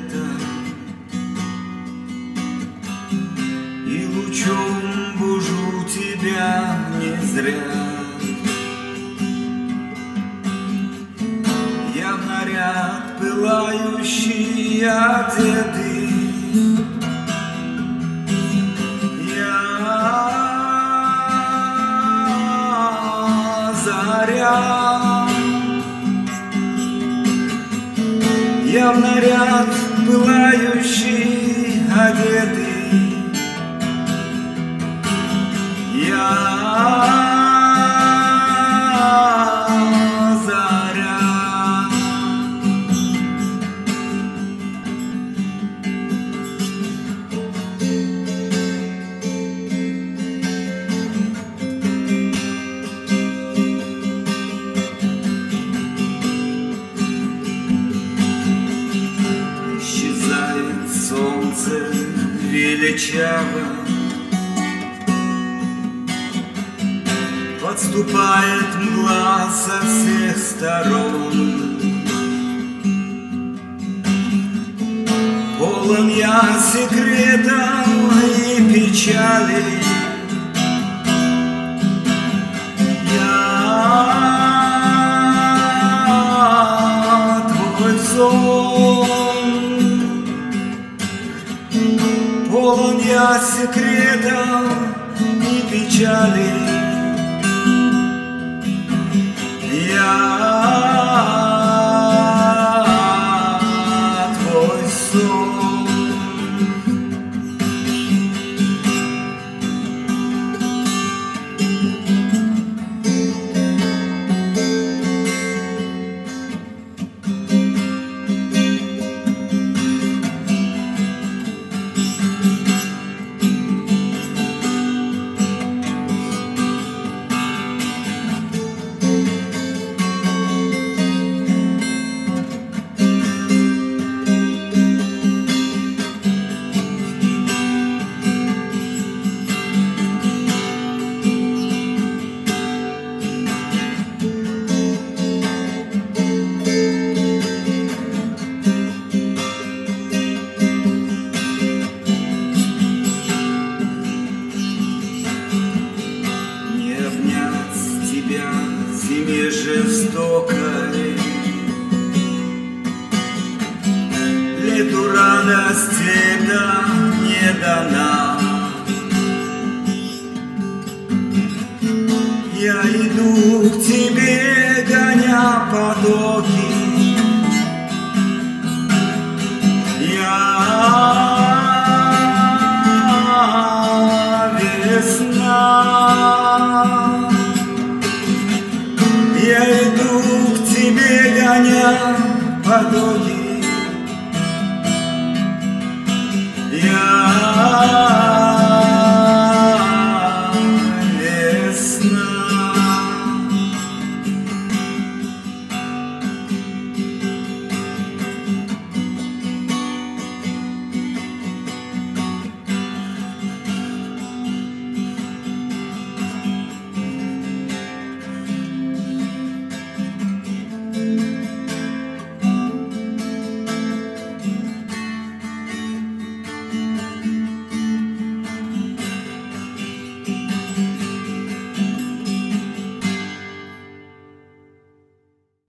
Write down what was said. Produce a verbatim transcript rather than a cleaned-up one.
света, и лучом бужу тебя не зря. Я в наряд пылающий одетый, я заря. Я в наряд пылающий одетый, я заря. Исчезает солнце величаво, подступает мгла со всех сторон. Полон я секретов и печали, я твой сон. Полон я секретов и печали, я твой сон. Зиме жестокой, лету радость эта не дана. Я иду к тебе, гоня потоки, я весна. Я иду к тебе, гоня потоки,